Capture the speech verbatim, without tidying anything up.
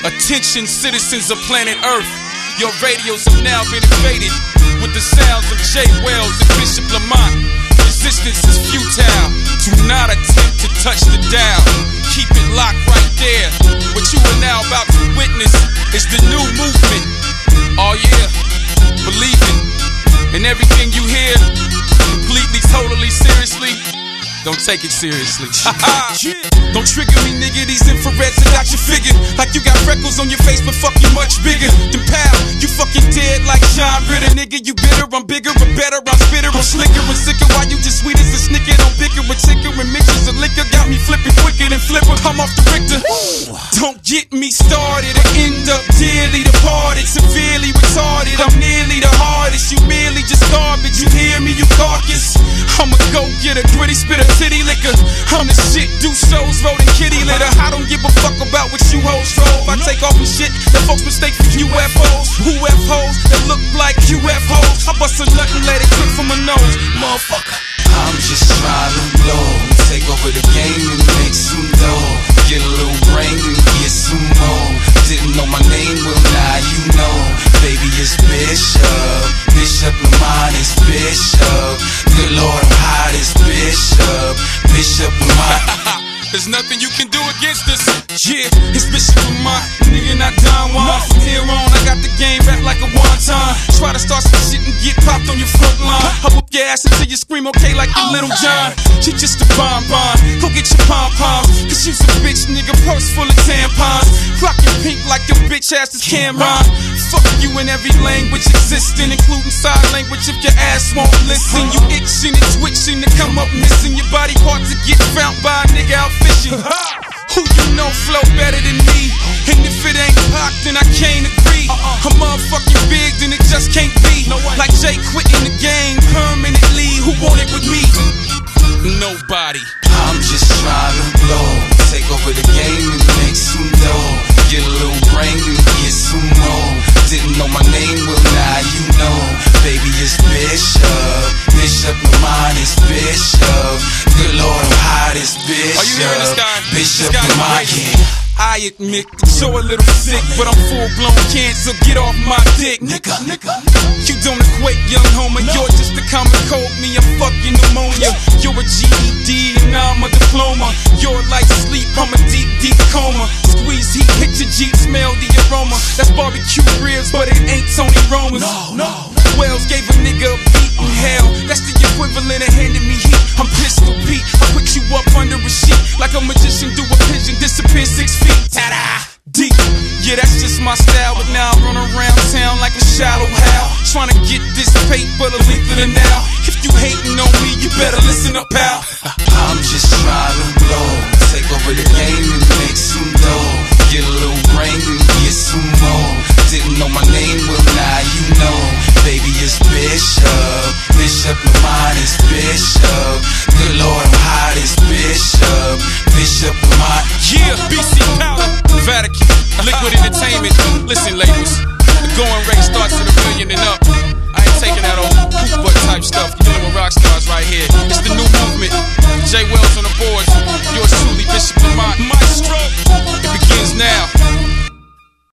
Attention, citizens of planet Earth. Your radios have now been invaded with the sounds of Jay Wells and Bishop Lamont. Resistance is futile. Do not attempt to touch the dial. Keep it locked right there. What you are now about to witness is the new movement. Oh yeah, believe it. And everything you hear, completely, totally, seriously, don't take it seriously. Don't trigger me, nigga. These infrareds are got you figured like you got freckles on your face, but fuck you much bigger than pal. You fucking dead like John Ritter, nigga. You bitter, I'm bigger, I'm better, I'm spitter, I'm slicker and sicker. Why you just sweet as a snicker? Don't bicker with ticker and mixtures of liquor. Got me flipping quicker than flipper. I'm off the Richter. Don't get me started. I end up dearly departed, severely retarded. I'm nearly the hardest. You merely just garbage. You hear me, you carcass. I'ma go get a gritty spitter. Titty liquor, I'm the shit, do shows, rolling kitty litter. I don't give a fuck about what you hoes drove. I take off the shit that folks mistake for U F Os. Who F Os that look like U F Os? I bust a nut and let it drip from my nose, motherfucker. I'm just trying to blow, take over the game and make some dough. Get a little brain and get some more. Didn't know my name, well now you know. Baby, it's Bishop, Bishop Lamont is Bishop. Good Lord, I'm hot as Bishop, Bishop Lamont. There's nothing you can do against us. Yeah, it's Bishop Lamont, nigga, not Don Juan. From here on, I got the game back like a wonton. Try to start some shit and get popped on your front line. I whoop your ass until you scream okay like you Little John. You just a bonbon, go get your pom-poms. Cause you some bitch, nigga, purse full of tampons. Rockin' pink like your bitch ass is Cameron. Fuck you in every language existing, including sign language if your ass won't listen. You itching and twitching to come up missing. Your body parts to get found by a nigga out fishing. Who you know flow better than me? And if it ain't Pac, then I can't agree. I'm motherfucking big, then it just can't be. Like Jay quitting the game permanently. Who want it with me? Nobody. I'm just trying to blow, take over the game and make some dough. Get a little brain and get some more. Didn't know my name, well now you know. Baby, it's Bishop, Bishop Lamont is Bishop. Good Lord, I'm hot as Bishop. Are you hearing this guy? Bishop this guy Lamont. I admit that you're a little sick, but I'm full-blown cancer. Get off my dick, nigga, nigga. You don't equate, young homer. No. You're just a common cold. Me, I'm fucking pneumonia. You're a G E D and I'm a diploma. You're like sleep, I'm a deep, deep coma. Squeeze heat, hit your Jeep, smell the aroma. That's barbecue ribs, but it ain't Tony Roma's. No, no. Wells gave a nigga a beat in hell. That's the equivalent of handing me heat. I'm Pistol Pete. I put you up under a sheet like a magician do a pigeon, disappear six feet. Ta-da! Deep. Yeah, that's just my style, but now I run around town like a shallow Hal, trying to get this paper the length of the now. If you hating on me, you better listen up, pal. I'm just trying to blow, take over the game and make some dough. Get a little brain and get some more. Didn't know my name, well now you know. Baby, it's Bishop, Bishop Lamont is Bishop. Good Lord, I'm hot as Bishop, Bishop Lamont. Yeah, B C Power, Vatican, Liquid Entertainment. Listen, ladies.